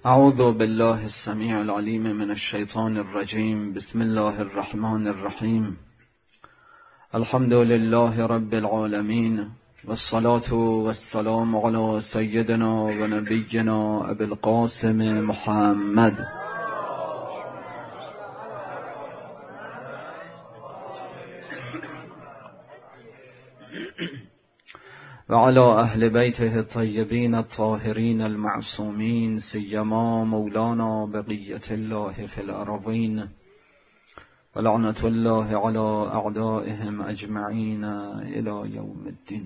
اعوذ بالله السمیع العلیم من الشیطان الرجیم. بسم الله الرحمن الرحیم. الحمد لله رب العالمین والصلاة والسلام علی سیدنا و نبینا ابی القاسم محمد و علی اهل بیته الطیبین الطاهرین المعصومین، سیما مولانا بقیة الله فی الارضین و لعنة الله علی اعدائهم اجمعین الی یوم الدین.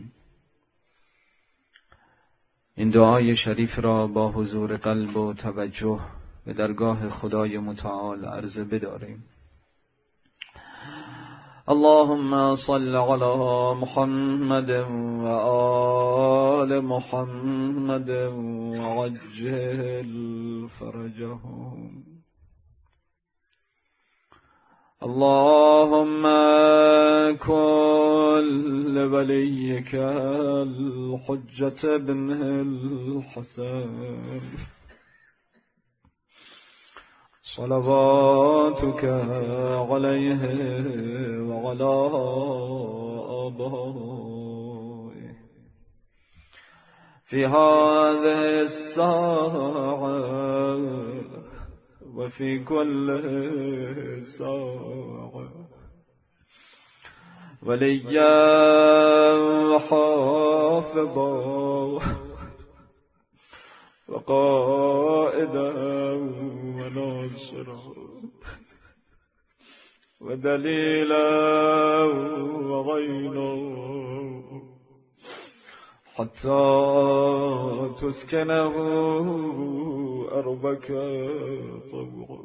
این دعای شریف را با حضور قلب و توجه به درگاه خدای متعال عرضه بداریم. اللهم صل على محمد و آل محمد وعجل فرجهم. اللهم كن لوليك الحجة بن الحسن صلواتك عليه وعلى آبائه في هذه الساعة وفي كل ساعة وليا وحافظا وقائدا وناصرا ودليلا وعينا حتى تسكنه أرضك طوعا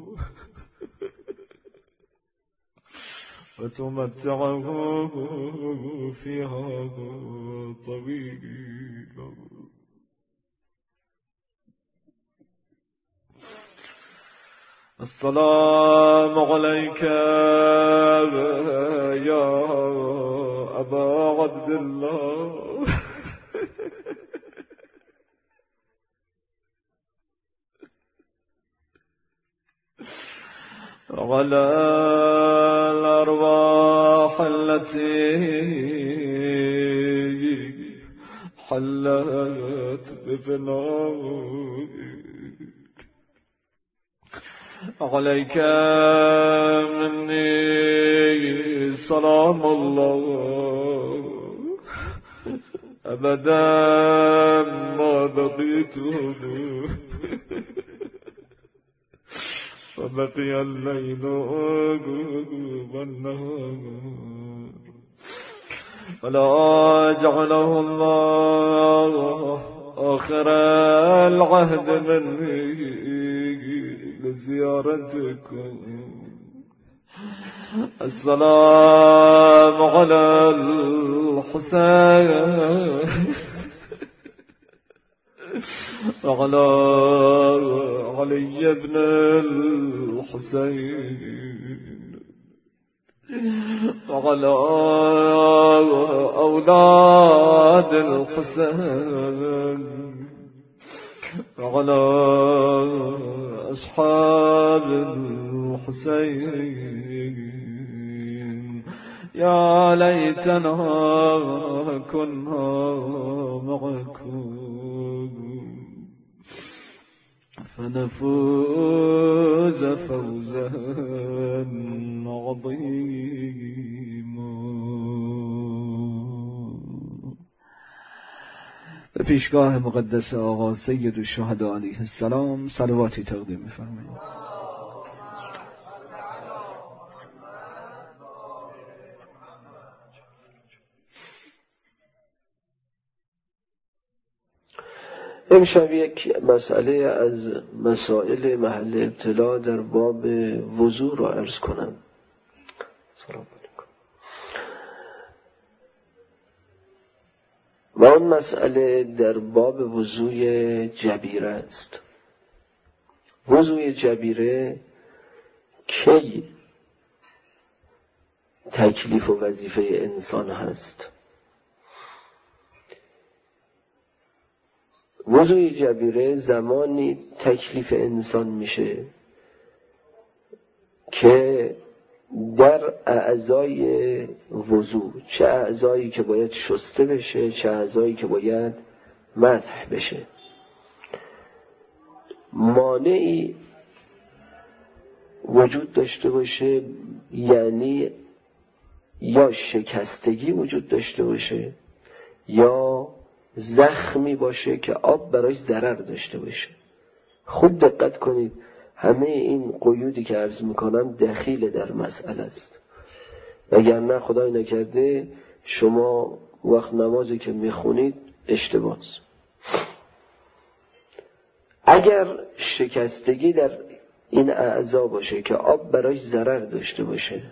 وتمتعه فيها طويلا. السلام عليك يا أبا عبد الله وعلى الأرواح التي حلت بفنائك. عليك مني سلام الله أبدا ما بقيت وبقي الليل والنهار ولا جعله الله آخر العهد مني لزيارتكم. السلام على الحسين وعلى علي بن الحسين وعلى أولاد الحسين وعلى أصحاب الحسين. يا ليتنا كنا معكم فنفوز فوزا عظيما. به پیشگاه مقدس آقا سید الشهدا علیه السلام صلواتی تقدیم می‌فرمایید. امشب یک مسئله از مسائل محل ابتلا در باب وضو را عرض کنم. سلام علیکم. و اون مسئله در باب وضوی جبیره است. وضوی جبیره کی تکلیف و وظیفه انسان هست؟ وضوء جبیره زمانی تکلیف انسان میشه که در اعضای وضوء، چه اعضایی که باید شسته بشه چه اعضایی که باید مسح بشه، مانعی وجود داشته باشه، یعنی یا شکستگی وجود داشته باشه یا زخمی باشه که آب براش ضرر داشته باشه. خوب دقت کنید، همه این قیودی که عرض میکنم دخیل در مسئله است، وگرنه خدای نکرده شما وقت نمازی که میخونید اشتباه است. اگر شکستگی در این اعضا باشه که آب براش ضرر داشته باشه،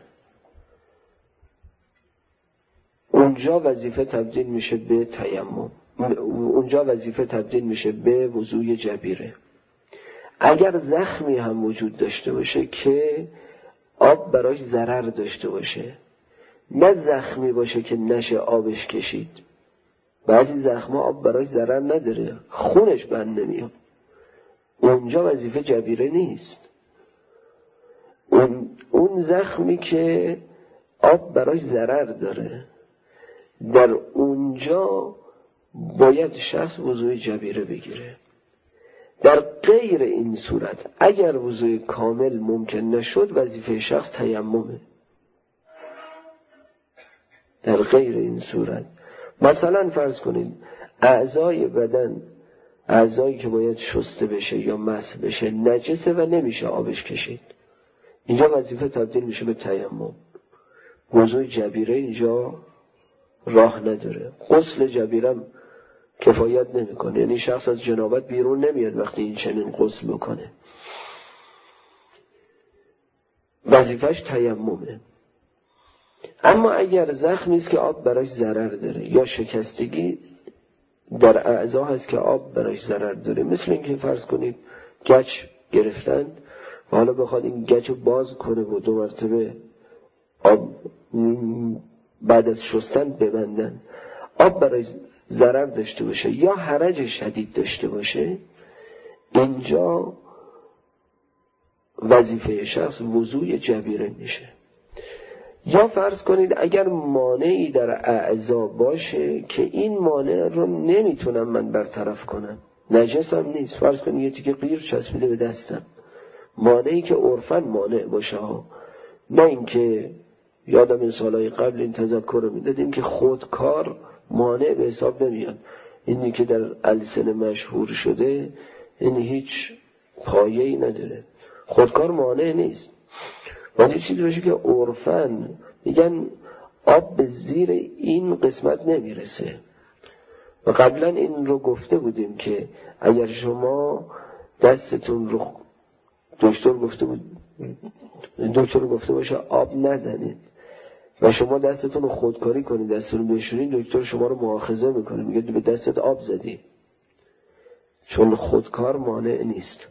اونجا وظیفه تبدیل میشه به تیمم، اونجا وظیفه تبدیل میشه به وضوء جبیره. اگر زخمی هم وجود داشته باشه که آب براش ضرر داشته باشه، نه زخمی باشه که نشه آبش کشید، بعضی زخما آب براش ضرر نداره، خونش بند نمیاد، اونجا وظیفه جبیره نیست. اون زخمی که آب براش ضرر داره، در اونجا باید شخص وضوء جبیره بگیره. در غیر این صورت اگر وضوء کامل ممکن نشد، وظیفه شخص تیممه. در غیر این صورت مثلا فرض کنید اعضای بدن، اعضایی که باید شسته بشه یا مسح بشه نجسه و نمیشه آبش کشید، اینجا وظیفه تبدیل میشه به تیمم. وضوء جبیره اینجا راه نداره. غسل جبیرم کفایت نمیکنه، یعنی شخص از جنابت بیرون نمیاد وقتی این چنین غسل بکنه، وظیفهش تیممه. اما اگر زخمی است که آب براش ضرر داره یا شکستگی در اعضا هست که آب براش ضرر داره، مثل اینکه فرض کنید گچ گرفتن و حالا بخواد این گچ رو باز کنه و 2 مرتبه آب بعد از شستن ببندن، آب برای ضرر داشته باشه یا حرج شدید داشته باشه، اینجا وظیفه شخص وضوء جبیره میشه. یا فرض کنید اگر مانعی در اعضا باشه که این مانع رو نمیتونم من برطرف کنم، نجس هم نیست، فرض کنید یه تیکه قیر چسبیده به دستم، مانعی که عرفاً مانع باشه ها، نه اینکه یادم این سالهای قبل این تذکر رو میدادیم که خودکار مانع به حساب نمیاد، اینی که در السنه مشهور شده این هیچ پایه‌ای نداره، خودکار مانع نیست. ولی چیزی باشه که عرفاً میگن آب به زیر این قسمت نمیرسه، و قبلا این رو گفته بودیم که اگر شما دستتون رو دکتر گفته باشه آب نزنید و شما دستتون رو خودکاری کنید، دستتون رو بشورید، دکتر شما رو مؤاخذه میکنه، میگه به دستت آب زدی، چون خودکار مانع نیست.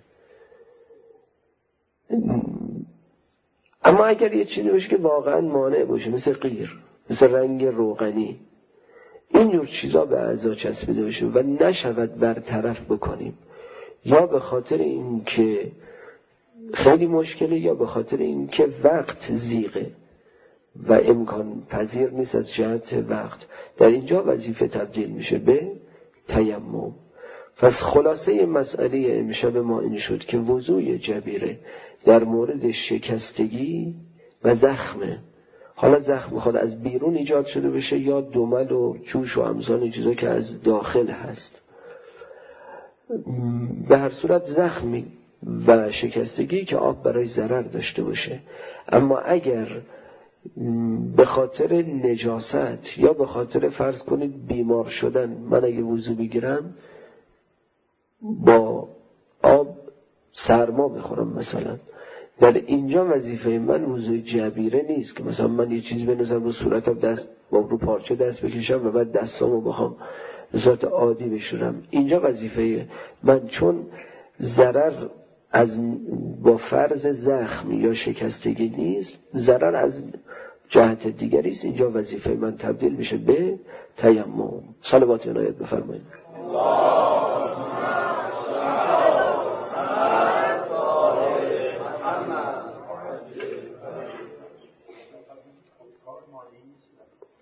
اما اگر یه چیزی باشه که واقعا مانع باشه، مثل قیر، مثل رنگ روغنی، اینجور چیزا به اعضا چسبیده باشه و نشود برطرف بکنیم، یا به خاطر این که خیلی مشکله یا به خاطر این که وقت ضیقه و امکان پذیر نیست از جهت وقت، در اینجا وظیفه تبدیل میشه به تیمم. پس خلاصه مسئله امشب ما این شد که وضوء جبیره در مورد شکستگی و زخمه. حالا زخم میخواد از بیرون ایجاد شده بشه یا دمل و جوش و امثال چیزا که از داخل هست، به هر صورت زخمی و شکستگی که آب برای ضرر داشته باشه. اما اگر به خاطر نجاست یا به خاطر فرض کنید بیمار شدن، من اگه وضو بگیرم با آب سرما بخورم مثلا، در اینجا وظیفه من وضوء جبیره نیست که مثلا من یه چیزی بنوزم رو صورتم، دست با رو پارچه دست بکشم و بعد دستامو بخوام به صورت عادی بشورم. اینجا وظیفه من، چون ضرر از با فرض زخم یا شکستگی نیست، ضرر از جهت دیگری است، اینجا وظیفه من تبدیل میشه به تیمم. صلوات عنایت بفرمایید.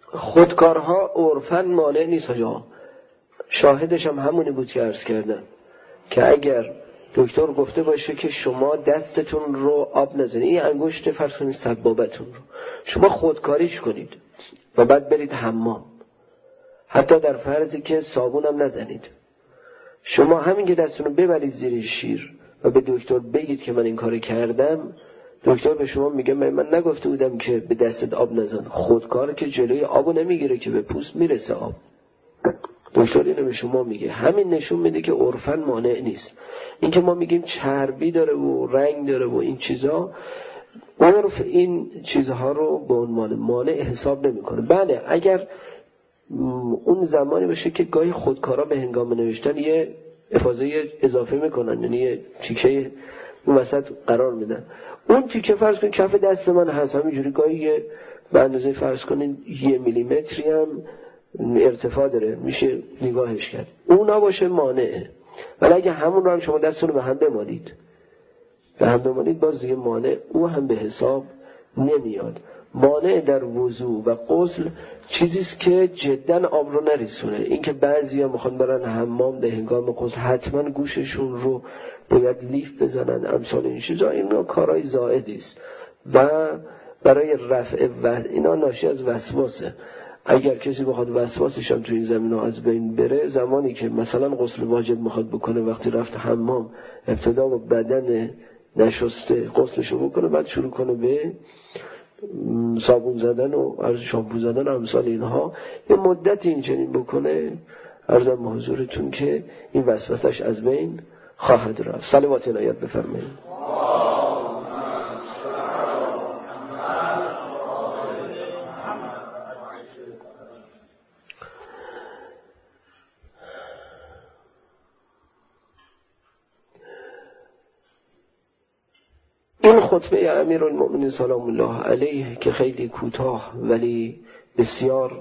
خودکارها عرفاً مانع نیست ها. شاهدش هم همونی بود که عرض کردم که اگر دکتر گفته باشه که شما دستتون رو آب نزنید، این انگشت فرض کنید سبابتون رو شما خودکاریش کنید و بعد برید حمام، حتی در فرضی که صابون هم نزنید، شما همین که دستتون رو ببرید زیر شیر و به دکتر بگید که من این کار کردم، دکتر به شما میگه من نگفته بودم که به دستت آب نزن. خودکار که جلوی آبو نمیگیره که به پوست میرسه آب. دکتر اینو به شما میگه. همین نشون میده که عرفاً مانع نیست. این که ما میگیم چربی داره و رنگ داره و این چیزا، عرف این چیزها رو به عنوان مانع حساب نمیکنه. بله اگر اون زمانی باشه که گاهی خودکارا به هنگام نوشتن یه افاضه اضافه میکنن، یعنی یه تیکه اون وسط قرار میدن، اون تیکه فرض کنید کف دست من هست، همینجوری گاهی به اندازه فرض کنید 1 میلیمتری هم ارتفاع داره، میشه نگاهش کرد، اونا باشه مانعه. ولی اگه همون رو هم شما دستتون رو به هم بمانید باز دیگه مانع او هم به حساب نمیاد. مانع در وضو و غسل چیزیست که جدا آب رو نریسونه. این که بعضیا میخوان برن حمام به هنگام غسل حتما گوششون رو باید لیف بزنن، امثال این چیزا، اینا کارهای زائدی است و برای رفع اینا ناشی از وسواسه. اگر کسی بخواد وسواسش هم تو این زمینه از بین بره، زمانی که مثلا غسل واجب میخواد بکنه، وقتی رفت حمام ابتدا با بدن نشسته غسلشو بکنه، بعد شروع کنه به صابون زدن و شامپو زدن امثال اینها، یه مدتی این چنین بکنه، عرضم به حضورتون که این وسوسش از بین خواهد رفت. صلوات عنایت بفرمایید. این خطبه امیرالمؤمنین سلام الله علیه که خیلی کوتاه ولی بسیار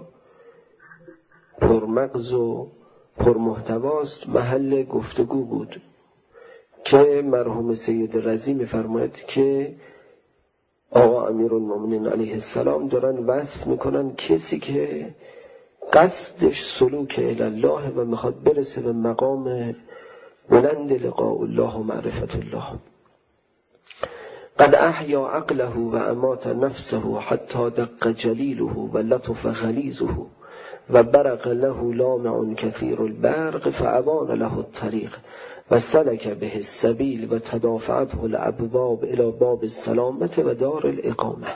پرمغز و پرمحتواست، محل گفتگو بود که مرحوم سید رضی می‌فرماید که آقا امیرالمؤمنین علیه السلام دارن وصف میکنن کسی که قصدش سلوک الله و میخواد برسه به مقام بلند لقاء الله و معرفت الله. قد احیا عقله و امات نفسه حتی دق جلیله و لطف غلیظه و برق له لامع کثیر البرق فابان له الطریق و سلک به السبیل و تدافعته الابواب الى باب السلامت و دار الاقامه.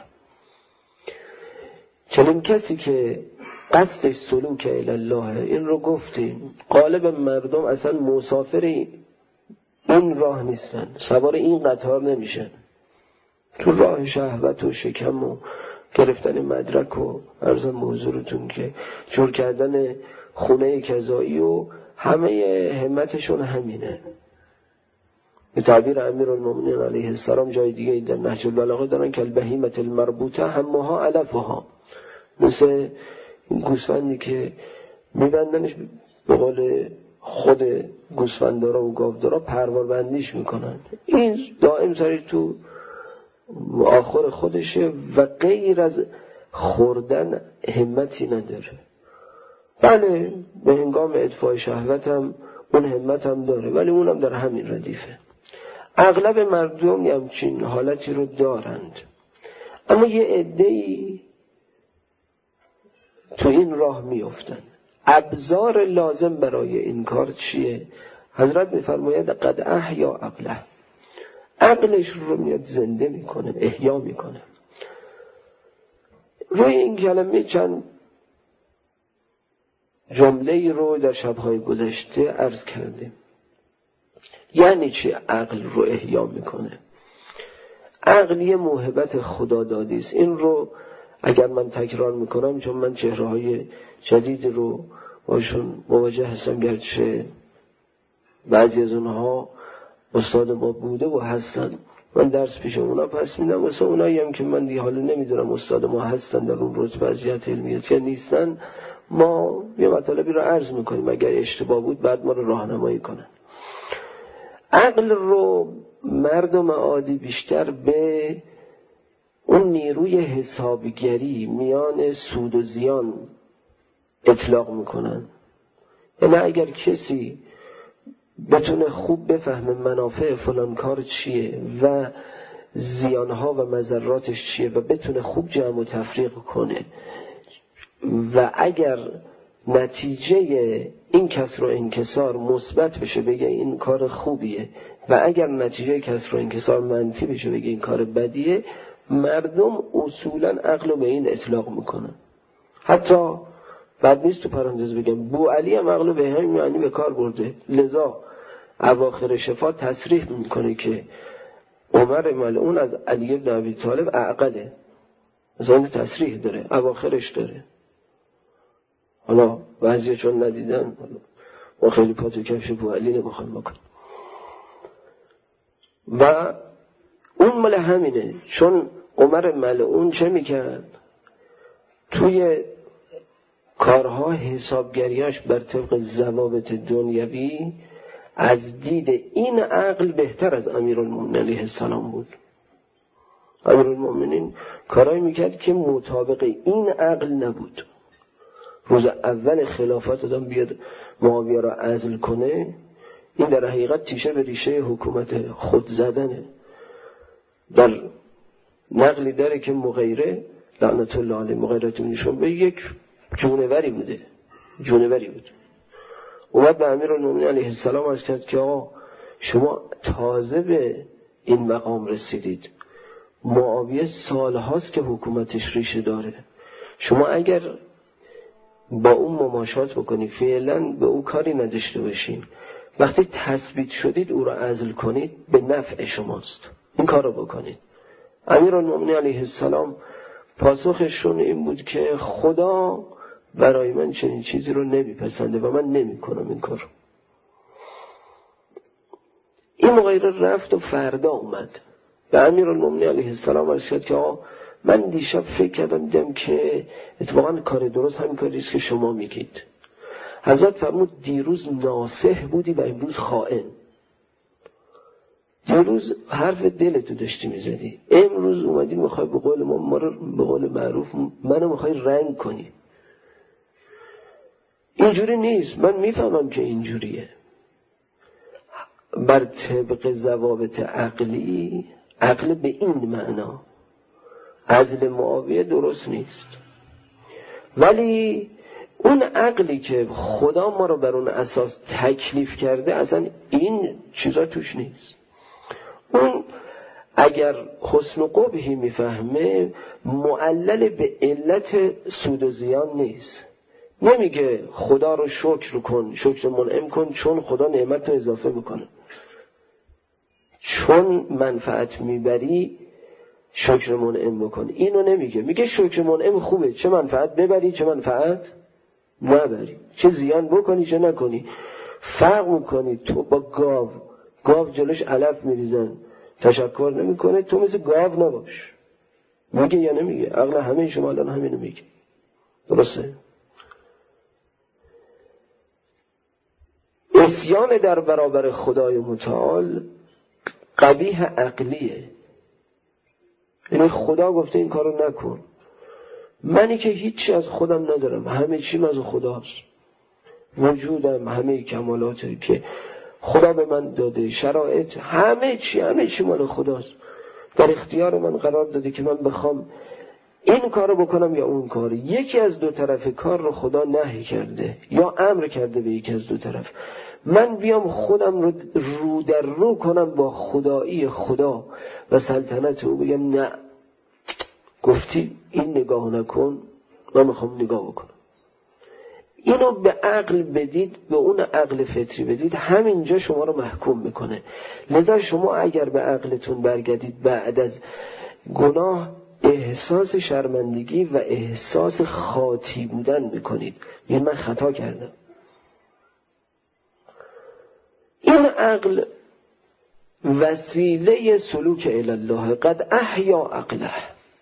چنین کسی که قصدش سلوک الله، این رو گفتیم غالب مردم اصلا مسافر این راه نیستن، سوار این قطار نمیشن، تو راه شهوت و شکم و گرفتن مدرک و عرضم به حضورتون که جور کردن خونه کذایی و همه همتشون همینه. به تعبیر امیرالمؤمنین علیه السلام جای دیگه در نهج البلاغه دارن که البهیمة المربوطه همها علفها، مثل این گوسفندی که میبندنش، به قول خود گوسفندارا و گاودارا پروار بندیش میکنن، این دائم سری تو آخر خودشه و غیر از خوردن همتی نداره. بله به هنگام اطفاء شهوت هم اون همت هم داره، ولی اونم در همین ردیفه. اغلب مردم همچین حالتی رو دارند، اما یه عده‌ای تو این راه میافتن. ابزار لازم برای این کار چیه؟ حضرت میفرماید قد احیا عقله، عقلش رو میاد زنده میکنه، احیا میکنه. روی این کلمه چند جمله رو در شبهای گذشته عرض کردیم. یعنی چی عقل رو احیا میکنه؟ عقل یه موهبت خدا دادی است. این رو اگر من تکرار میکنم، چون من چهره‌های جدید رو باشون مواجه هستم، گرچه بعضی از اونها استاد ما بوده و هستن، من درس پیش اونا پس میدم، واسه اونایی هم که من دیگه حالا نمیدونم استاد ما هستن در اون رتبه از جهت علمیت یا نیستن، ما یه مطالبی رو عرض میکنیم، اگر اشتباه بود بعد ما رو راهنمایی کنن. عقل رو مردم عادی بیشتر به اون نیروی حسابگری میان سود و زیان اطلاق میکنن. یعنی اگر کسی بتونه خوب بفهمه منافع فلان کار چیه و زیانها و مضراتش چیه و بتونه خوب جمع و تفریق کنه و اگر نتیجه این کسر و انکسار مثبت بشه بگه این کار خوبیه و اگر نتیجه کسر و انکسار منفی بشه بگه این کار بدیه، مردم اصولا عقل به این اطلاق میکنن. حتی بعد نیست تو پرانتز بگم بو علی هم عقل به همین معنی به کار برده. لذا اواخر شفا تصریح میکنه که عمر ملعون از علی بن ابی طالب اعقله. مثلا تصریح داره، اواخرش داره. حالا بعضی چون ندیدن ما خیلی پاتو کفش بو علی نمیخوام بکنم و اون مال همینه. چون عمر ملعون چه میکرد؟ توی کارها حسابگریاش بر طبق ضوابط دنیوی از دید این عقل بهتر از امیرالمومنین علیه السلام بود. امیرالمومنین کارایی میکرد که مطابق این عقل نبود. روز اول خلافت آدم بیاد معاویه را عزل کنه، این در حقیقت تیشه به ریشه حکومت خود زدنه. در نقلی داره که مغیره لعنت الله علیه، مغیره بن شعبه یک جونوری بوده. اومد به امیرالمومنین علیه السلام عرض کرد که آقا شما تازه به این مقام رسیدید، معاویه سالهاست که حکومتش ریشه داره، شما اگر با اون مماشات بکنی فعلا به او کاری نداشته باشین، وقتی تثبیت شدید او را عزل کنید به نفع شماست، این کار رو بکنید. امیرالمومنین علیه السلام پاسخشون این بود که خدا برای من چنین چیزی رو نمیپسنده و من نمیکنم این کار. این مغیره رفت و فردا اومد به امیرالمومنین علیه السلام عرض کرد که آقا من دیشب فکر کردم دیدم که اتفاقا کار درست همین کاریست که شما میگید. حضرت فرمود دیروز ناصح بودی و امروز خائن. دیروز حرف دلتو داشتی میزدی، امروز اومدی میخوای به قول ما رو به قول معروف منو میخوای رنگ کنی. اینجوری نیست. من میفهمم که اینجوریه. بر طبق ضوابط عقلی، عقل به این معنا عزل معاویه درست نیست، ولی اون عقلی که خدا ما رو بر اون اساس تکلیف کرده اصلا این چیزا توش نیست. اون اگر حسن و قبحی میفهمه معلل به علت سود و زیان نیست. نمیگه خدا رو شکر کن، شکر منعم کن چون خدا نعمت رو اضافه میکنه، چون منفعت میبری شکر منعم بکن. اینو نمیگه. میگه شکر منعم خوبه، چه منفعت ببری چه منفعت نبری، چه زیان بکنی چه نکنی. فرق میکنی تو با گاو جلوش علف میریزن تشکر نمیکنه، تو مثل گاو نباش. میگه یا نمیگه؟ عقل همه شما الان همینو میگه. درسته؟ عصیان در برابر خدای متعال قبیح عقلیه. یعنی خدا گفته این کارو نکن، منی که هیچی از خودم ندارم، همه چیم از خداست، وجودم همه کمالاتی که خدا به من داده، شرایط همه چی مال خداست، در اختیار من قرار داده که من بخوام این کارو بکنم یا اون کار. یکی از دو طرف کار رو خدا نهی کرده یا امر کرده به یکی از دو طرف. من بیام خودم رو رو در رو کنم با خدایی خدا و سلطنت او، بگم نه گفتی این نگاه نکن، من میخوام نگاه بکنم. اینو به عقل بدید، به اون عقل فطری بدید، همینجا شما رو محکوم میکنه. لذا شما اگر به عقلتون برگردید بعد از گناه احساس شرمندگی و احساس خاطی بودن میکنید، یعنی من خطا کردم. این عقل وسیله سلوک الی الله. قد احیا عقله.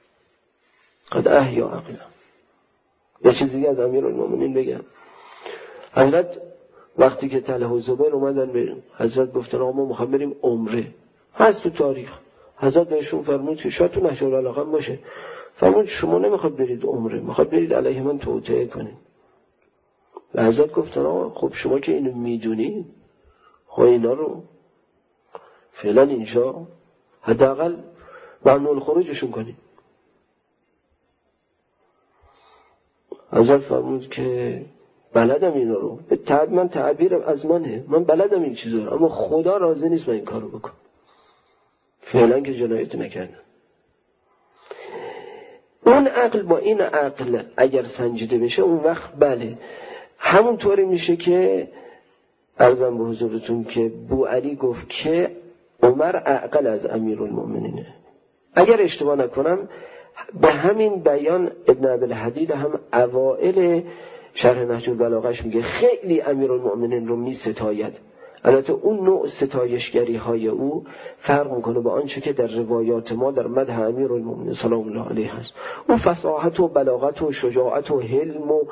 یه چیزی از امیرالمومنین بگم. حضرت وقتی که طلحه و زبیر اومدن به حضرت گفتن آقا ما میخوایم بریم عمره، هست تو تاریخ، حضرت بهشون فرمود که شاید تو نهج البلاغه باشه، فرمود شما نمیخواد برید عمره، میخواد برید علیه من توطئه کنید. و حضرت گفتن آقا خب شما که اینو میدونید، خب اینا رو فعلا اینجا حداقل ممنوع الخروجشون کنید. حضرت فرمود که بلدم اینا رو، من تعبیرم از منه، من بلدم این چیزا رو، اما خدا راضی نیست من این کارو بکنم. فعلا که جنایت نکردم. اون عقل با این عقل اگر سنجیده بشه، اون وقت بله همونطوری میشه که عرضم به حضورتون که بوعلی گفت که عمر عقل از امیرالمومنینه. اگر اشتباه نکنم به همین بیان ابن ابی‌الحدید هم اوائل شرح نهج البلاغه‌اش میگه خیلی امیرالمومنین رو میستاید. البته اون نوع ستایشگری های او فرق میکنه با آنچه که در روایات ما در مدح امیرالمومنین سلام الله علیه هست. اون فصاحت و بلاغت و شجاعت و حلم و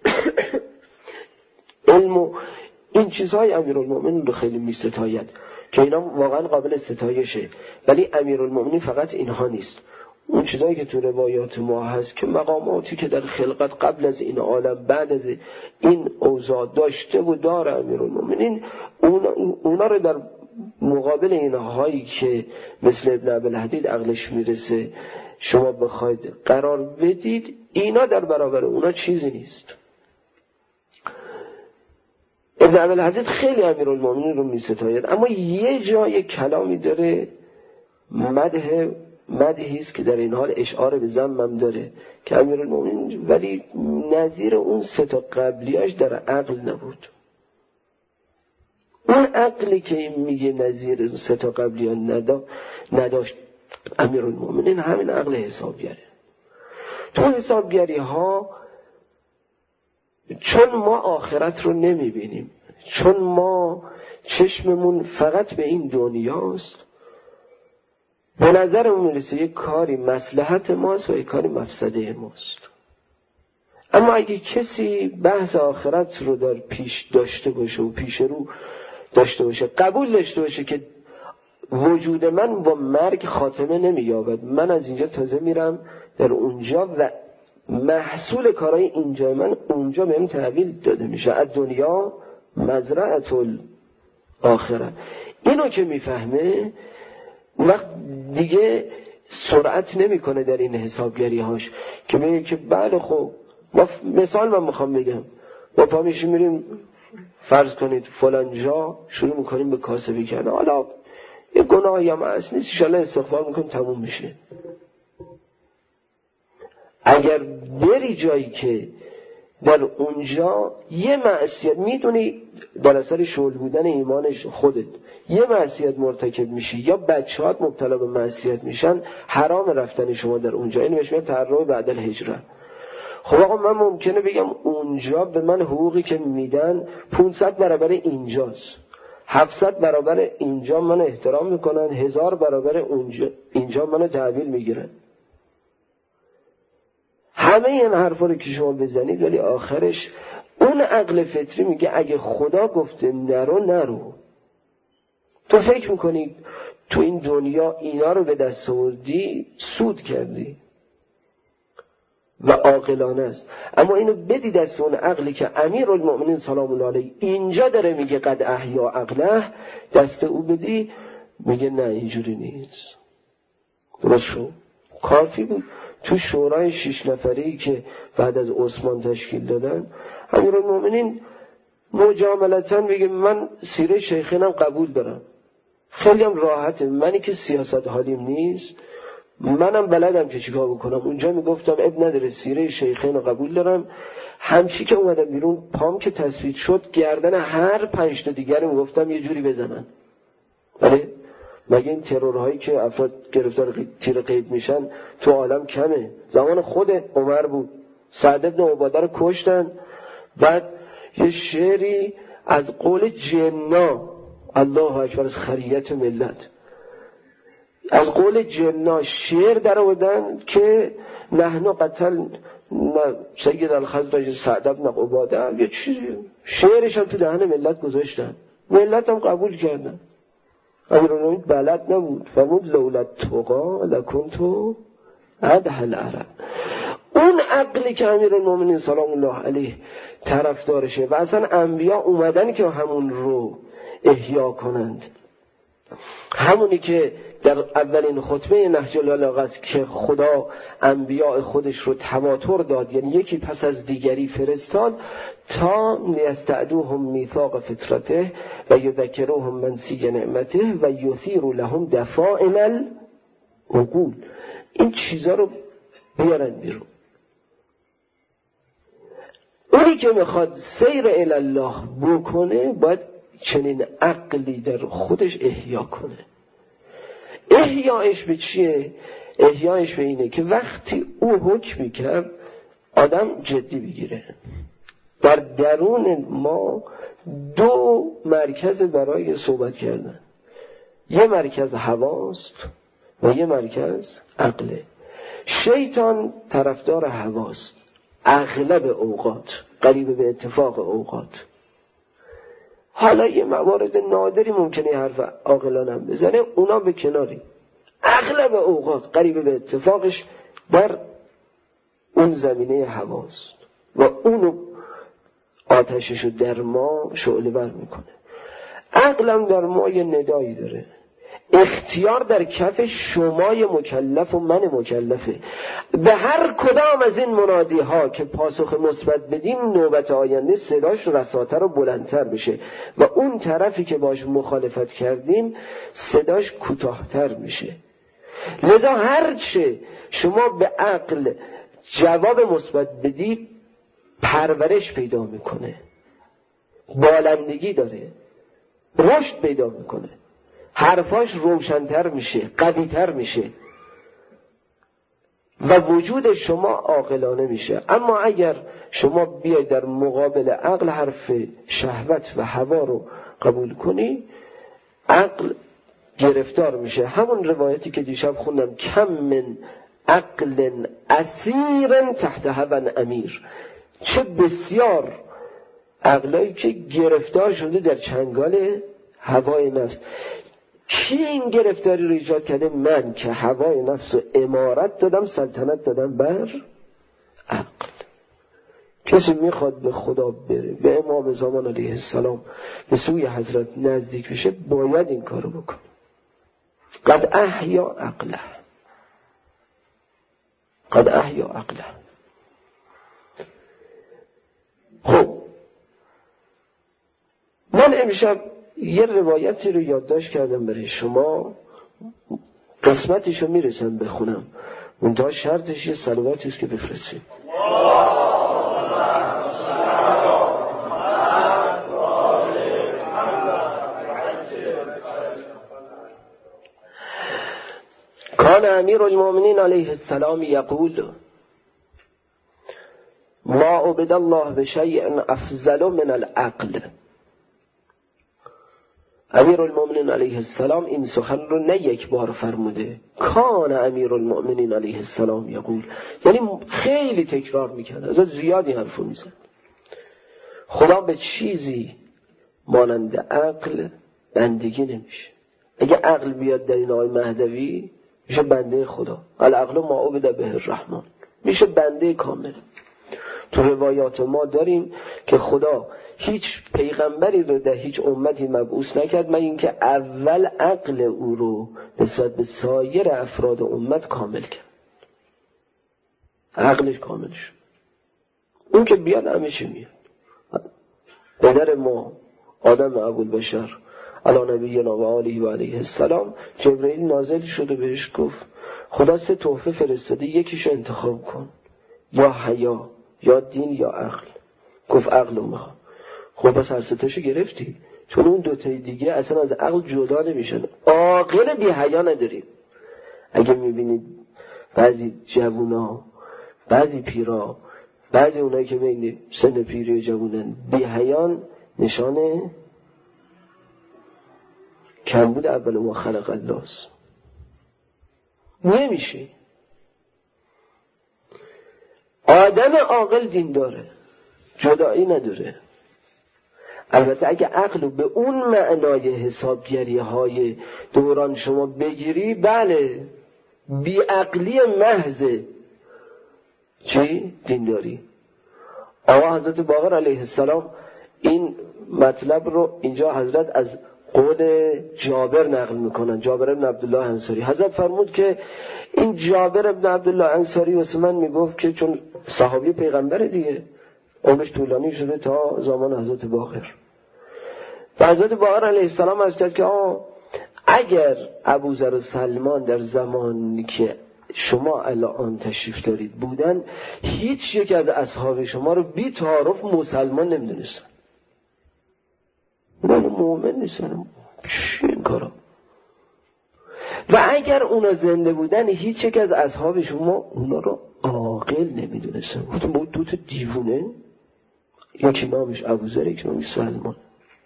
علم و این چیزهای امیرالمومنین رو خیلی میستاید که اینا واقعا قابل ستایشه. ولی امیرالمومنین فقط اینها نیست، اون چیزایی که تو روایات ما هست که مقاماتی که در خلقت قبل از این عالم بعد از این اوضاع داشته و داره امیرالمومنین، اونا رو در مقابل اینهایی که مثل ابن ابی‌الحدید عقلش میرسه شما بخواید قرار بدید، اینا در برابر اونا چیزی نیست. ابن ابی‌الحدید خیلی امیرالمومنین رو میستاید، اما یه جای کلامی داره مدحی است که در این حال اشعار به ذمم داره که امیرالمومنین ولی نظیر اون سه تا قبلیاش در عقل نبود. اون عقلی که این میگه نظیر سه تا قبلی‌ها نداشت امیرالمومنین، همین عقل حسابگره. تو حسابگری ها چون ما آخرت رو نمیبینیم، چون ما چشممون فقط به این دنیاست، به نظرمون میرسه یک کاری مصلحت ماست و یک کاری مفسده ماست. اما اگه کسی بحث آخرت رو در پیش داشته باشه و پیش رو داشته باشه، قبول داشته باشه که وجود من با مرگ خاتمه نمییابد، من از اینجا تازه میرم در اونجا و محصول کارهای اینجا من اونجا بهم تحویل داده میشه، از دنیا مزرعة الاخره. اینو که میفهمه وقت دیگه سرعت نمیکنه در این حسابگری هاش که میگه که بله خب مثال من میخوام بگم، با پا میشیم میریم فرض کنید فلان جا شروع میکنیم به کاسبی کردن، حالا یه گناهی هم هست نیست، انشالله استغفار میکنیم تموم میشه. اگر بری جایی که در اونجا یه معصیت میدونی در اثر شغل بودن ایمانش خودت یه معصیت مرتکب میشی یا بچه‌هات مبتلا به معصیت میشن، حرام رفتن شما در اونجا. این بهش میگن تحرم بعد الهجره. خب آقا من ممکنه بگم اونجا به من حقوقی که میدن 500 برابر اینجاست، 700 برابر اینجا من احترام میکنن، 1000 برابر اینجا منو تحویل میگیرن. همه این حرفا رو که شما بزنید ولی آخرش اون عقل فطری میگه اگه خدا گفته نرو. تو فکر میکنی تو این دنیا اینا رو به دست آوردی، سود کردی و عاقلانه است. اما اینو بدی دست اون عقلی که امیرالمومنین سلام الله علیه اینجا داره میگه قد احیا عقله، دست او بدی میگه نه اینجوری نیست. درست شو. کافی بود تو شورای 6 نفری که بعد از عثمان تشکیل دادن امیرالمومنین مجاملتاً میگه من سیره شیخینم قبول دارم، خیلی هم راحته، منی که سیاست حالیم نیست، منم بلدم که چیکار بکنم. اونجا میگفتم اب نداره سیره شیخین رو قبول دارم. همچی که اومدم بیرون پام که تثبیت شد گردن هر 5 تا دیگر میگفتم یه جوری بزنن. بله مگه این ترورهایی که افراد گرفتار تیر قید میشن تو عالم کمه؟ زمان خود عمر بود، سعد بن عباده رو کشتن. بعد یه شعری از قول جنا، الله اکبر، از خریت ملت، از قول جنا شعر در آوردن که نحن قتل سید الخزرج سعد بن عباده، یه چیزی شعرش هم تو دهن ملت گذاشتن، ملت هم قبول کردن. امیرالمومنین بلد نبود، فرمود لولا تقا لکنتو ادهى العرب. اون عقلی که امیرالمومنین سلام الله علیه طرفدارشه و اصلا انبیا اومدن که همون رو احیا کنند، همونی که در اولین خطبه نهج البلاغه است که خدا انبیاء خودش رو تواتر داد، یعنی یکی پس از دیگری فرستاد تا لیستعدوهم میثاق فطرته و یذکروهم منسی نعمته و یثیر لهم دفائن العقول. این چیزا رو بیارن بیرون. اونی که میخواد سیر الی الله بکنه باید چنین عقلی در خودش احیا کنه. احیایش به چیه؟ احیایش به اینه که وقتی او حکمی کرد آدم جدی بگیره. در درون ما دو مرکز برای صحبت کردن، یه مرکز هواست و یه مرکز عقله. شیطان طرفدار هواست اغلب اوقات، قریب به اتفاق اوقات. حالا یه موارد نادری ممکنه حرف عاقلانم بزنه، اونا به کناری. اغلب اوقات قریب به اتفاقش بر اون زمینه هواست و اونو آتششو در ما شعله بر میکنه. عقلم در ما یه ندایی داره، اختیار در کف شمای مکلف و من مکلفه. به هر کدام از این منادی ها که پاسخ مثبت بدیم نوبت آینده صداش رساتر و بلندتر بشه و اون طرفی که باش مخالفت کردیم صداش کوتاهتر میشه. لذا هرچه شما به عقل جواب مثبت بدی پرورش پیدا میکنه، بالندگی داره، رشد پیدا میکنه، حرفاش روشن‌تر میشه، قوی‌تر میشه و وجود شما عاقلانه میشه. اما اگر شما بیاید در مقابل عقل حرف شهوت و هوا رو قبول کنی، عقل گرفتار میشه. همون روایتی که دیشب خوندم، کم من عقل اسیر تحت هوا امیر. چه بسیار عقلایی که گرفتار شده در چنگال هوای نفس. کی این گرفتاری رو ایجاد کرده؟ من که هوای نفس رو امارت دادم، سلطنت دادم بر عقل. کسی میخواد به خدا بره، به امام زمان علیه السلام به سوی حضرت نزدیک بشه، باید این کارو بکنه. قد احیا عقله، قد احیا عقله. خب من امشب یه روایتی رو یادداشت کردم برای شما، قسمتش رو میرسم بخونم، منتها شرطش یه صلواتی است که بفرستیم. کان امیر المؤمنین علیه السلام یقول ما عبد الله بشیء افضل من العقل. امیرالمؤمنین علیه السلام این سخن رو نه یک بار فرموده. کان امیرالمؤمنین علیه السلام یقول، یعنی خیلی تکرار میکرد، از زیادی حرفو میزد. خدا به چیزی مانند عقل بندگی نمیشه. اگه عقل بیاد در این آیه مهدوی میشه بنده خدا. العقل ما عبد به الرحمن، میشه بنده کامل. تو روایات ما داریم که خدا هیچ پیغمبری رو در هیچ امتی مبعوث نکرد من اینکه اول عقل او رو نسبت به سایر افراد امت کامل کرد. عقلش کامل شد. اون که بیاد همه چی میاد. پدر ما آدم ابوالبشر علی نبینا و آله و علیه السلام، جبرئیل نازل شد و بهش گفت خدا 3 تحفه فرستاده، یکیشو انتخاب کن، یا حیا، یا دین، یا عقل. گفت عقل رو میخوام. خب پس هر 3 تاشو گرفتی، چون اون 2 تای دیگه اصلا از عقل جدا نمیشن. عاقل بی حیا نداریم. اگه میبینید بعضی جوونا، بعضی پیرا، بعضی اونایی که بین سن پیری و جوونن بی حیان، نشانه کمبود اول ما خلق الله است. نمیشه. آدم عاقل دین داره، جدایی نداره. البته اگه عقل به اون معنای حسابگری های دوران شما بگیری، بله بیعقلی محضه. چی؟ دینداری. آقا حضرت باقر علیه السلام این مطلب رو اینجا حضرت از قول جابر نقل میکنن، جابر ابن عبدالله انصاری. حضرت فرمود که این جابر ابن عبدالله انصاری واسه من میگفت که چون صحابی پیغمبر دیگه، عمرش طولانی شده تا زمان حضرت باقر. و حضرت باقر علیه السلام از کرد که اگر ابوذر و سلمان در زمانی که شما الان تشریف دارید بودن، هیچ یک از اصحاب شما رو بی تعارف مسلمان نمیدونستن. اونا مؤمن نیستن. چی این کارا؟ و اگر اونا زنده بودن، هیچ یک از اصحاب شما اونا رو عاقل نمیدونستن. گفتم با دو تا دیوونه، یکی نامش ابوذر، یکی نامش سلمان.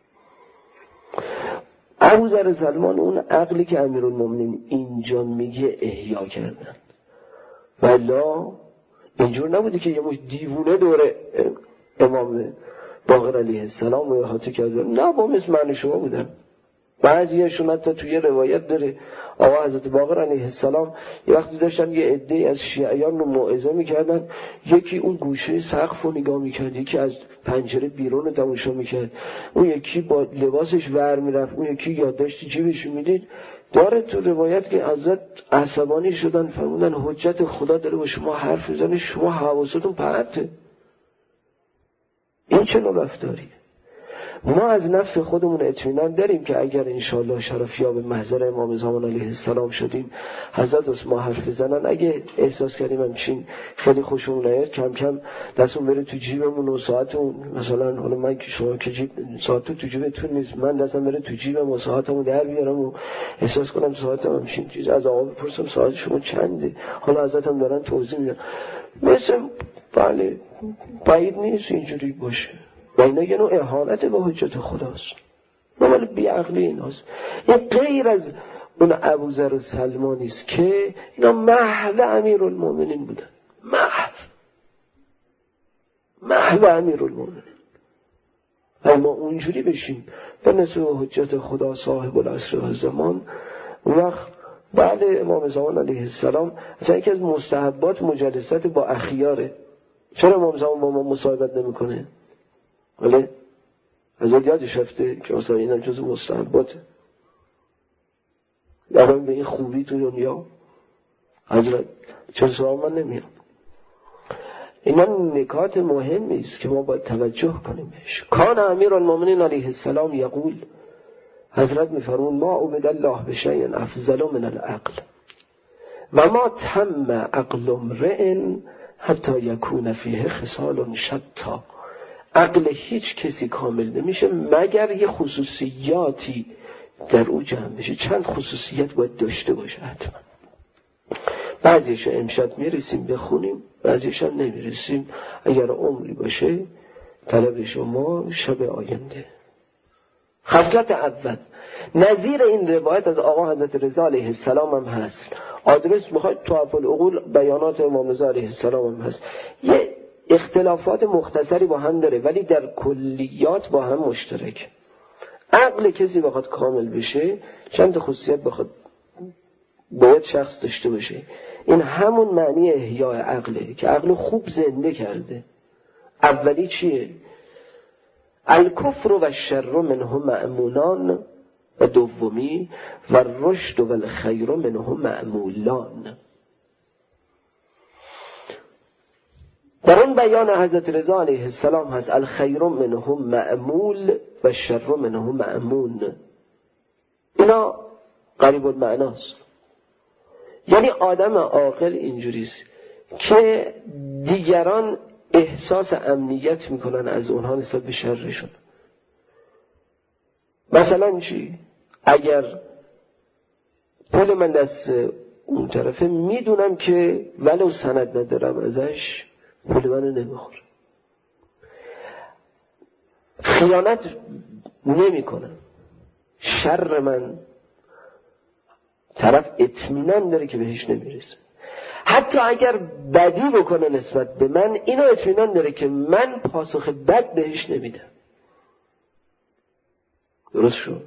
ابوذر سلمان اون عقلی که امیرالمومنین اینجا میگه احیا کردن. ولا اینجور نبوده که یه مش دیوونه دوره امام باقر علیه السلام و احاطه کردن، نه با مثل معنی شما بودن. بعضیشون حتی توی روایت داره آقا حضرت باقر علیه السلام یه وقتی داشتن یه عده‌ای از شیعیان رو موعظه میکردن، یکی اون گوشه سقف رو نگاه میکرد، یکی از پنجره بیرون رو تماشا میکرد، اون یکی با لباسش ور میرفت، اون یکی یادداشت جیبش میدید. داره تو روایت که حضرت عصبانی شدن، فرمودن حجت خدا داره با شما حرف میزنه، شما حواستون پرته. این چه نوع رفتاریه؟ ما از نفس خودمون اطمینان داریم که اگر انشاءالله شرفیاب محضر امام زمان علیه السلام شدیم، حضرت از ما حرف بزنن، اگه احساس کردیم همچین خیلی خوشمون نیاد، کم کم دستون بره تو جیبمون و ساعتمون، مثلا حالا من که شما که جیب ساعت تو جیبتون نیست، من دستم بره تو جیبم و ساعتمو در بیارم و احساس کنم ساعتم همچین چیز، از آقا بپرسم ساعت شما چنده، حالا حضرتم دارن توضیح میدن. مثل بله بعید نیست اینجوری باشه. و اینا یه نوع اهانت به حجت خداست. ولی بیعقلی ایناست. این غیر از اون ابوذر و سلمانی است که اینا محو امیرالمومنین بودن. محو امیرالمومنین. اما اونجوری بشیم به نسبت حجت خدا صاحب العصر و زمان، وقت بله امام زمان علیه السلام اصلا یکی از مستحبات مجالست با اخیاره. چرا امام زمان با ما مصاحبت نمیکنه؟ ولی حضرت یادش رفته که مثلا این هم جز مستحباته. یادم به این خوبی تو دنیا حضرت چرا سوال من نمیام. اینا نکات مهمی است که ما باید توجه کنیم بهش. کان امیرالمومنین علیه السلام یقول، حضرت میفرمون ما عبد الله بشیء افضل من العقل و ما تم عقل امرئ حتی یکون فیه خصال شتا. عقل هیچ کسی کامل نمیشه مگر یه خصوصیاتی در او جمع بشه. چند خصوصیت باید داشته باشه حتما. بعضیش امشب میرسیم بخونیم، بعضیش هم نمیرسیم. اگر عمری باشه طلب شما شب آینده. خصلت اول نظیر این روایت از آقا حضرت رضا علیه السلام هم هست. آدرس میخواید تحف العقول بیانات امام رضا علیه السلام هم هست. یه اختلافات مختصری با هم داره ولی در کلیات با هم مشترک. عقل کسی بخواد کامل بشه چند تا خصوصیت باید شخص داشته باشه. این همون معنی احیاء عقله که عقل خوب زنده کرده. اولی چیه؟ الکفر و الشر منهم مأمونان، و دومی و الرشد و الخیر منهم مأمولان. در اون بیان حضرت رضا علیه السلام هست الخیر منهم مأمول و الشر منهم مأمون. اینا قریب المعناست. یعنی آدم عاقل اینجوریست که دیگران احساس امنیت میکنن از اونها نسبت به شرشون. مثلا چی؟ اگر پول من دست اون طرفه میدونم که ولو سند ندارم ازش پول منو نمیخوره، خیانت نمی کنم، شر من طرف اطمینان داره که بهش نمیرسه. حتی اگر بدی بکنه نسبت به من، اینو اطمینان داره که من پاسخ بد بهش نمیدم. درست شد.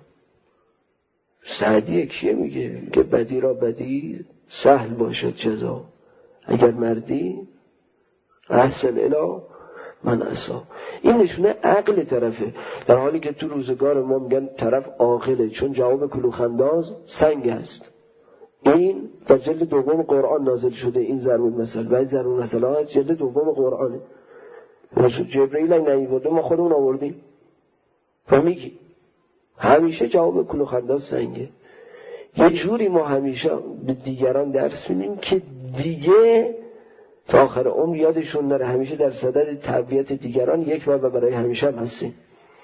سعدی کیه میگه که بدی را بدی سهل باشد جزا، اگر مردی احسن الی من عصا. این نشونه عقل طرفه، در حالی که تو روزگار ما میگن طرف عاقله چون جواب کلوخنداز سنگ است. این در جلد دوم قرآن نازل شده این ضرب المثل و این ضرب المثل ها از جلد دوم قرآنه. رسول جبرئیل این نیورده، ما خودمون آوردیم. فهمیگی همیشه جواب کلوخنداز سنگه. یه جوری ما همیشه به دیگران درس میدیم که دیگه تا آخر عمر یادشون نره، همیشه در صدد تربیت دیگران یک بار و برای همیشه هم هستیم.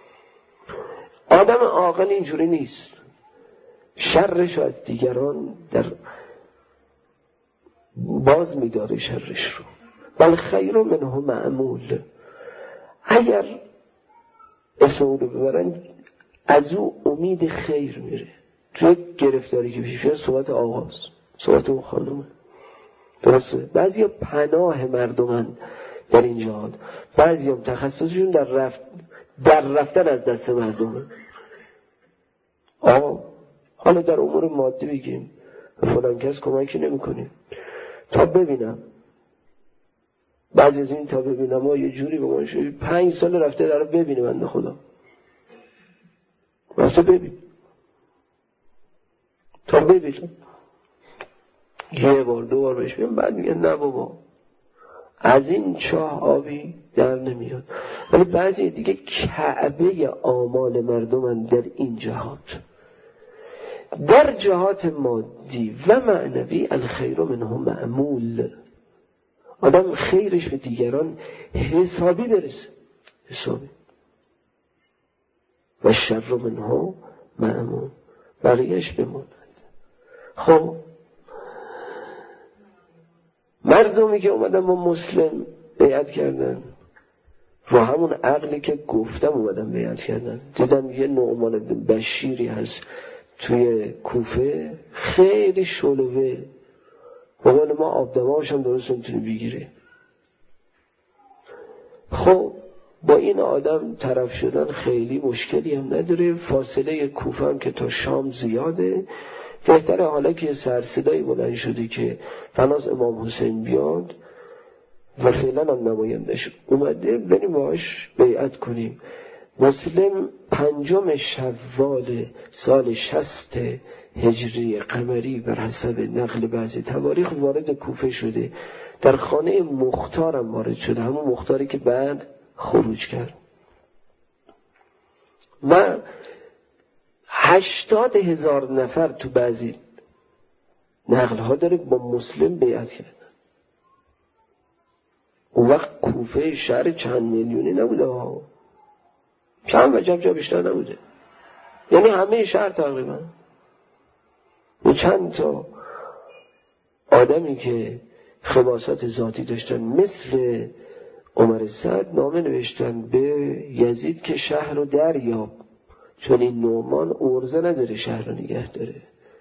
آدم عاقل اینجوری نیست، شرش از دیگران در باز میداره شرش رو. بل خیر منه معمول، اگر اسم او رو ببرن از او امید خیر میره. توی گرفتاری که پیش میاد صحبت آغاز، صحبت اون خانومه، درسته؟ بعضی ها پناه مردمن در این جهاد، بعضی هم تخصصشون در رفتن از دست مردمه. حالا در امور مادی بگیم به فلان کس کمکی نمی کنیم تا ببینم، بعضی از این تا ببینم ما یه جوری به من شدی 5 سال رفته در ببینه بنده خدا، رفته ببین تا ببینم، یه بار 2 بار بهش بگم، بعد میگن نه بابا از این چاه آبی در نمیاد. ولی بعضی دیگه کعبه آمال مردمن در این جهات، در جهات مادی و معنوی الخیر منه معمول. آدم خیرش به دیگران حسابی برسه، حسابی، و شر منه معمول، بقیهش بماند. خب مردمی که اومدن با مسلم بیعت کردن رو همون عقلی که گفتم اومدن بیعت کردن، دیدم یه نعمان بن بشیری هست توی کوفه خیلی شلوه، بقول ما آب دماغش هم درست نمیتونه بگیره. خب با این آدم طرف شدن خیلی مشکلی هم نداره، فاصله کوفه هم که تا شام زیاده، بهتره حالا که سرصدایی بلند شده که فناز امام حسین بیاد و فعلا هم نمایندش اومده بریم باش بیعت کنیم. مسلم 5 شوال سال 60 هجری قمری بر حسب نقل بعضی تواریخ وارد کوفه شده، در خانه مختارم وارد شده، همون مختاری که بعد خروج کرد. و 80,000 نفر تو بعضی نقل ها داره با مسلم بیعت کردن. اون وقت کوفه شهر چند میلیونی نبوده ها، چند وجب جا بیشتر نبوده، یعنی همه شهر تقریبا. و چند تا آدمی که خباثت ذاتی داشتن مثل عمر سعد نامه نوشتن به یزید که شهر رو دریاب، چون این نعمان ارزه نداره شهر رو نگه داره.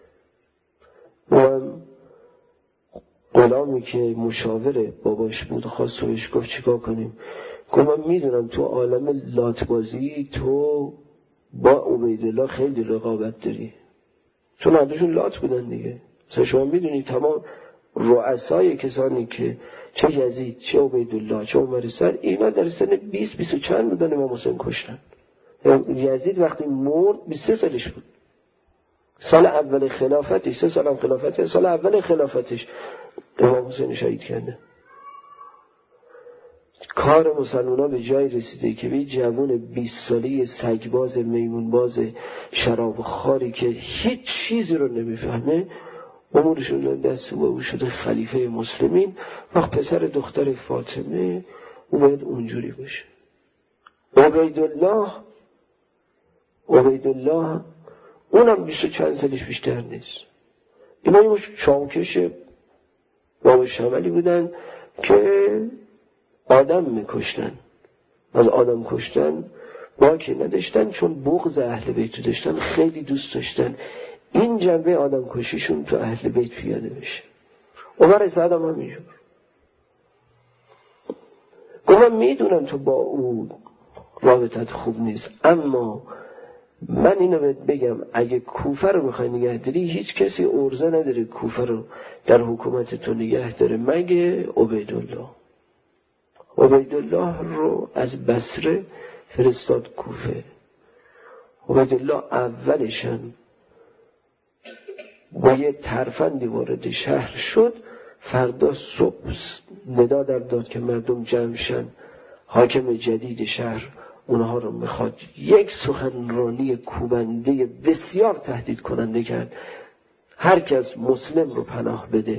و غلامی که مشاور باباش بود خواست بهش گفت چیکار کنیم؟ گفت من میدونم تو عالم لاتبازی تو با عبیدالله خیلی رقابت داری، چون هردوشون لات بودن دیگه. شما میدونی تمام رؤسای کسانی که چه یزید چه عبیدالله چه عمر سعد اینا در سن 20 چند بودن امام حسین کشتن. یزید وقتی مرد 23 سالش بود، سال اول خلافتش، 3 سال هم خلافتش، سال اول خلافتش امام حسین شهید کرده. کار مسلمان‌ها به جای رسیده که به جوان 20 ساله سگباز میمونباز شرابخواری که هیچ چیزی رو نمیفهمه امورشون دست او شده خلیفه مسلمین، وقت پسر دختر فاطمه او باید اونجوری باشه. عبیدالله اونم 20 چند سالش بیشتر نیست. اینا یه چاوکش بابا شمالی بودن که آدم میکشتن، از آدم کشتن باکی نداشتن، چون بغض اهل بیت داشتن، خیلی دوست داشتن این جنبه آدم کشیشون تو اهل بیت پیاده بشه. عمر سعد هم همینجور گفت من میدونم تو با او رابطت خوب نیست، اما من اینو بگم اگه کوفه رو بخوای نگه داری، هیچ کسی ارزه نداره کوفه رو در حکومت تو نگه داره مگه عبیدالله. عبیدالله رو از بصره فرستاد کوفه. عبیدالله اولشن با یه ترفندی وارد شهر شد، فردا صبح ندا در داد که مردم جمع شن، حاکم جدید شهر اونها رو میخواد. یک سخنرانی کوبنده بسیار تهدید کننده کرد، هر کس مسلم رو پناه بده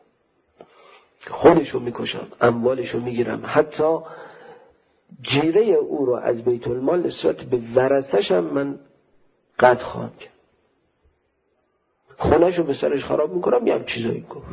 خودشو میکشم، اموالشو میگیرم، حتی جیره او رو از بیت المال نسبت به ورثش هم من قطع خواهم کرد، خونهشو به سرش خراب میکنم، یه هم چیزایی گفت.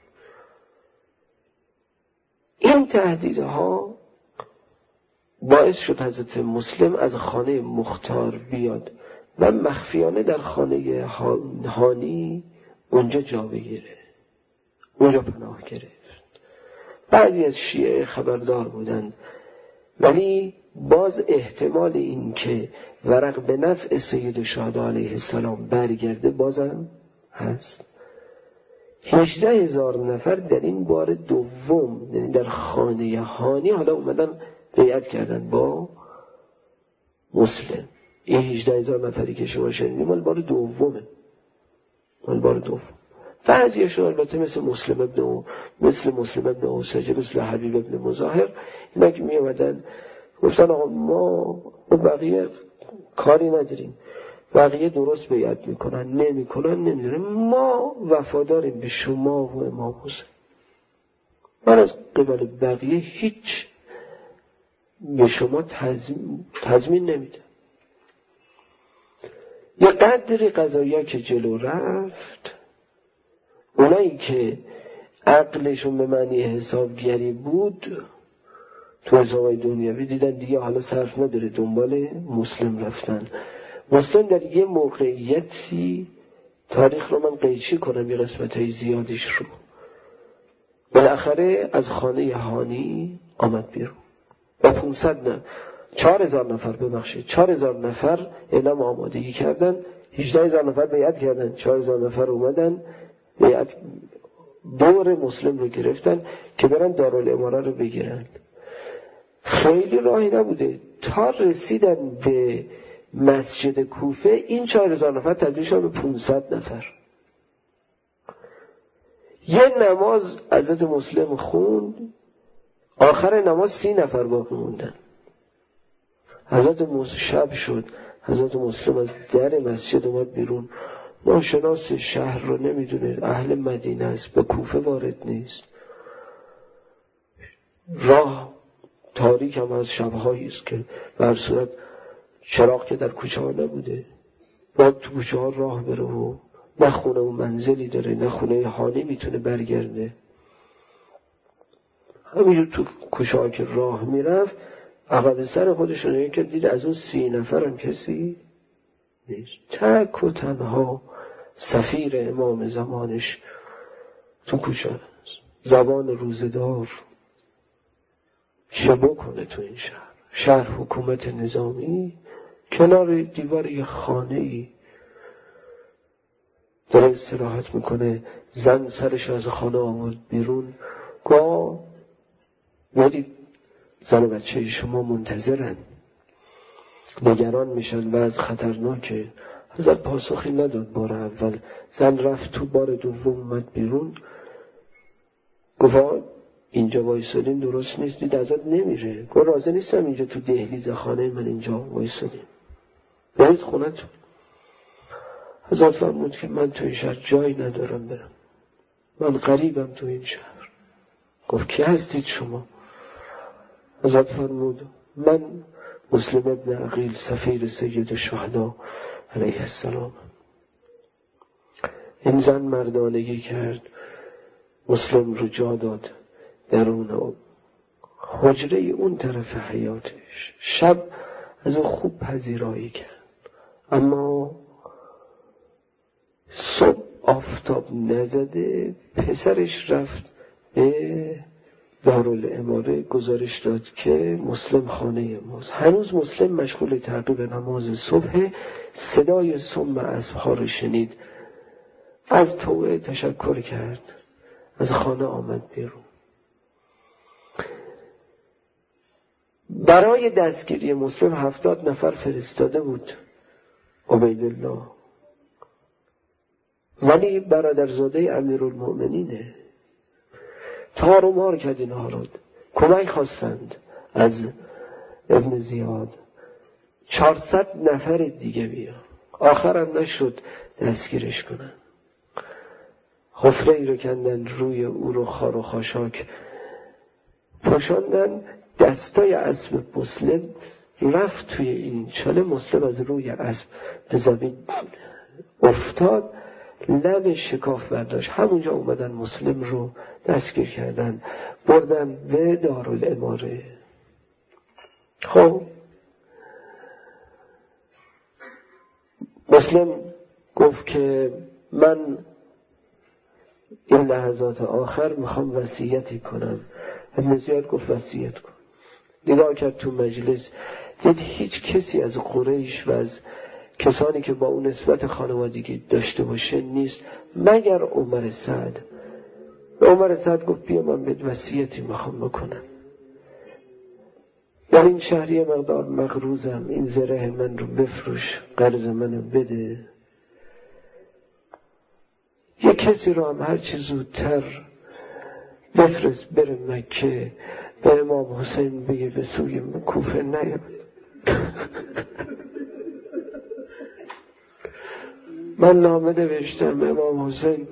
این تهدیدها باعث شد حضرت مسلم از خانه مختار بیاد و مخفیانه در خانه هانی اونجا جا بگیره، اونجا پناه گرفت. بعضی از شیعه خبردار بودند، ولی باز احتمال این که ورق به نفع سید الشهدا علیه السلام برگرده بازم هست. 18,000 نفر در این بار دوم، یعنی در خانه هانی، حالا اومدن بیعت کردن با مسلم. این 18,000 نفری که شما شنیدید مال بار دومه، مال بار دوم. بعضیشون البته مثل مسلم ابن اوسجه، مثل حبیب ابن مظاهر، اینا که می اومدن گفتن آقا ما بقیه کاری نداریم، بقیه درست بیعت میکنن نمیکنن نمیدونیم، ما وفاداریم به شما و امام حسین، من از قبل بقیه هیچ به شما تضمین نمیده. یه قدری قضایا که جلو رفت، اونایی که عقلشون به معنی حسابگری بود تو حسابای دنیاوی دیدن دیگه حالا صرف نداره، دنبال مسلم رفتن. مسلم در یه موقعیتی، تاریخ رو من قیچی کنم یه قسمتهای زیادش رو، بالاخره از خانه هانی آمد بیرون و 4,000 نفر اعلام آمادگی کردن، 18,000 نفر بیعت کردن، 4,000 نفر اومدن بیعت دور مسلم رو گرفتن که برن دارالاماره رو بگیرن. خیلی راهی نبوده تا رسیدن به مسجد کوفه، این 4,000 نفر تبدیل شدن به 500 نفر. یه نماز حضرت مسلم خوند، آخر نماز 30 نفر باقی موندن. شب شد، حضرت مسلم از در مسجد اومد بیرون، ناشناس شهر رو نمیدونه، اهل مدینه است، به کوفه وارد نیست، راه تاریک هم از شبهایی است که به هر صورت چراغ که در کوچه ها نبوده، باید تو کوچه ها راه بره و نه خونه و منزلی داره، نه خونه هانی میتونه برگرده. همینجور تو کوچه ها که راه میرفت عقب سر خودش رو که دید از اون 30 نفر هم کسی نیست، تک و تنها سفیر امام زمانش تو کوچه هست، زبان روزدار. چه بکنه تو این شهر حکومت نظامی، کنار دیوار یه خانه‌ای داره استراحت میکنه، زن سرش از خانه آورد بیرون، گاه یادی زن و بچه شما منتظرن، نگران میشن و از خطرناکه. حضرت پاسخی نداد بار اول، زن رفت تو، بار دوم اومد بیرون، گفت اینجا وایسادین درست نیست، دید ازت نمیره، گفت راضی نیستم اینجا تو دهلیز خانه من اینجا وایسادیم، برید خونه تو. حضرت فرمود که من تو این شهر جایی ندارم برم، من غریبم تو این شهر. گفت کی هستید شما؟ حضرت فرمود من مسلم ابن عقیل، سفیر سید الشهدا علیه السلام. این زن مردانگی کرد، مسلم رو جا داد در اون حجره اون طرف حیاتش، شب از اون خوب پذیرایی کرد. اما صبح آفتاب نزده پسرش رفت به دارالاماره گزارش داد که مسلم خانه ماست. هنوز مسلم مشغول تعقیب نماز صبح. صدای صم اسب‌ها رو شنید، از توبه تشکر کرد، از خانه آمد بیرون. برای دستگیری مسلم 70 نفر فرستاده بود عبیدالله، ولی برادرزاده امیرالمؤمنینه. تار و مار کرد اینها رو. کمک خواستند از ابن زیاد، 400 نفر دیگه بیا. آخرم نشد دستگیرش کنن. حفره ای رو کندن، روی او رو خار و خاشاک پاشاندن. دستای اسب مسلم رفت توی این چاله. مسلم از روی اسب به زمین افتاد، لب شکاف برداشت. همونجا اومدن مسلم رو دستگیر کردن، بردن به دارالاماره. خب مسلم گفت که من این لحظات آخر میخوام وصیتی کنم. ابن زیاد گفت وصیت کن. نگاه کرد تو مجلس، دید هیچ کسی از قریش و از کسانی که با اون نسبت خانوادگی داشته باشه نیست مگر عمر سعد. به عمر سعد گفت بیا من بهت وصیتی میخوام بکنم. در این شهری مقدار مغروزم، این زره من رو بفروش، قرض منو بده. یک کسی رو هم هرچی زودتر بفرست بره مکه، به امام حسین بگه به سوی کوفه نیاد. من نامه نوشتم امام حسین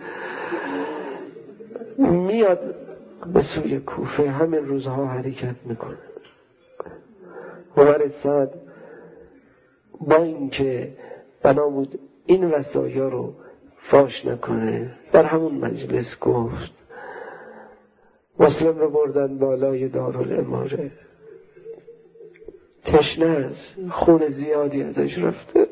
میاد به سوی کوفه، همین روزها حرکت میکنه. عمر سعد با اینکه بنا بود این وصایا رو فاش نکنه، در همون مجلس گفت مسلم رو بردن بالای دارالاماره. تشنه است، خون زیادی ازش رفته.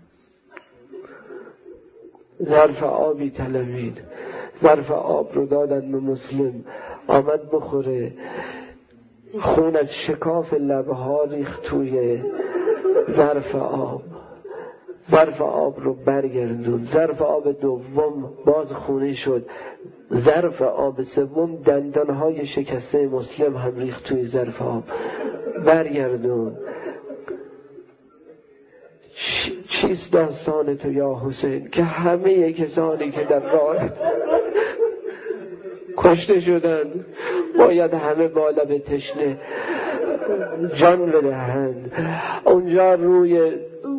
ظرف آبی طلبید، ظرف آب رو دادن به مسلم، آمد بخوره. خون از شکاف لبها ریخت توی ظرف آب. ظرف آب رو برگردون. ظرف آب دوم باز خونی شد. ظرف آب سوم دندانهای شکسته مسلم هم ریخت توی ظرف آب. برگردون. چیست داستان تو یا حسین که همه کسانی که در راه کشته شدند باید همه با لب تشنه جان بدهند؟ اونجا روی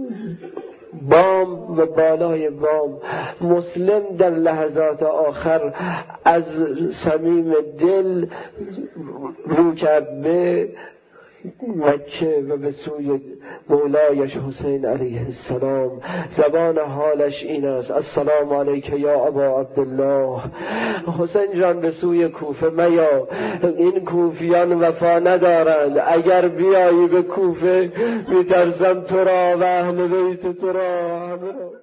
بام و بالای بام مسلم در لحظات آخر از صمیم دل رو کرد به مکه و به سوی مولایش حسین علیه السلام. زبان حالش این است: السلام علیک یا ابا عبدالله. حسین جان به سوی کوفه میا، این کوفیان وفا ندارند. اگر بیایی به کوفه میترسم تو را و اهل بیت تو را